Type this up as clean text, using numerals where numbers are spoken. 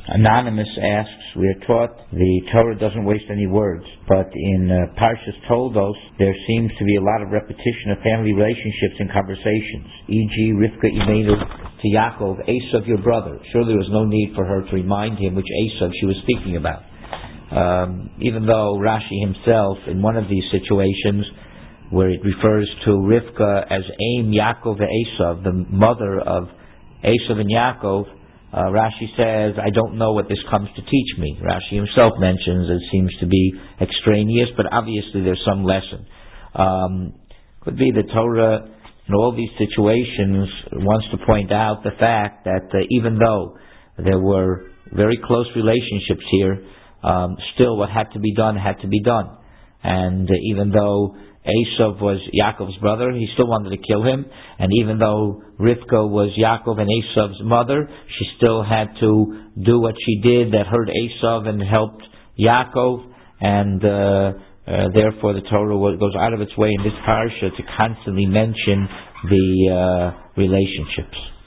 Anonymous asks, we are taught the Torah doesn't waste any words, but in Parshas Toldos there seems to be a lot of repetition of family relationships and conversations, e.g. Rivka Imenu to Yaakov, Esav your brother. Surely there was no need for her to remind him which Esav she was speaking about. Even though Rashi himself, in one of these situations where it refers to Rivka as Aim Yaakov Esav, the mother of Esav and Yaakov, Rashi says, I don't know what this comes to teach me. Rashi himself mentions it seems to be extraneous, but obviously there's some lesson. Could be the Torah in all these situations wants to point out the fact that even though there were very close relationships here, still what had to be done had to be done. And even though Esav was Yaakov's brother, he still wanted to kill him, and even though Rivka was Yaakov and Esav's mother, she still had to do what she did that hurt Esav and helped Yaakov, and therefore the Torah goes out of its way in this parsha to constantly mention the relationships.